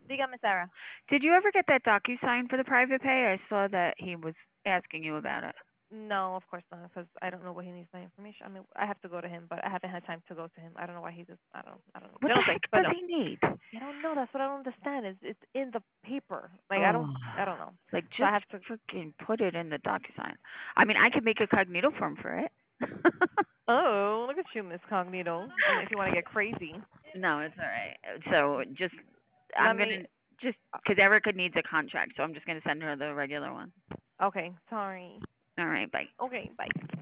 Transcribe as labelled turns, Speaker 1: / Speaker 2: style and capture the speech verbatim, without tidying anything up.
Speaker 1: Dígame, Sarah.
Speaker 2: Did you ever get that DocuSign for the private pay? I saw that he was asking you about it.
Speaker 1: No, of course not, because I don't know what he needs my information. I mean, I have to go to him, but I haven't had time to go to him. I don't know why he just. I don't. I don't know.
Speaker 2: What
Speaker 1: Yo
Speaker 2: the
Speaker 1: no sé,
Speaker 2: heck
Speaker 1: but
Speaker 2: does
Speaker 1: no.
Speaker 2: he need?
Speaker 1: I don't know. That's what I don't understand. Is it's in the paper? Like I don't.
Speaker 2: Oh,
Speaker 1: I don't know.
Speaker 2: like
Speaker 1: So I
Speaker 2: just
Speaker 1: have to.
Speaker 2: freaking put it in the DocuSign. I mean, I could make a cognito form for it.
Speaker 1: Oh, look at you, Miss Cognito. I mean, if you want to get crazy,
Speaker 2: No, it's all right. So just,
Speaker 1: let
Speaker 2: I'm
Speaker 1: me.
Speaker 2: gonna just because Erica needs a contract, so I'm just gonna send her the regular one.
Speaker 1: Okay, sorry.
Speaker 2: All right, bye.
Speaker 1: Okay, bye.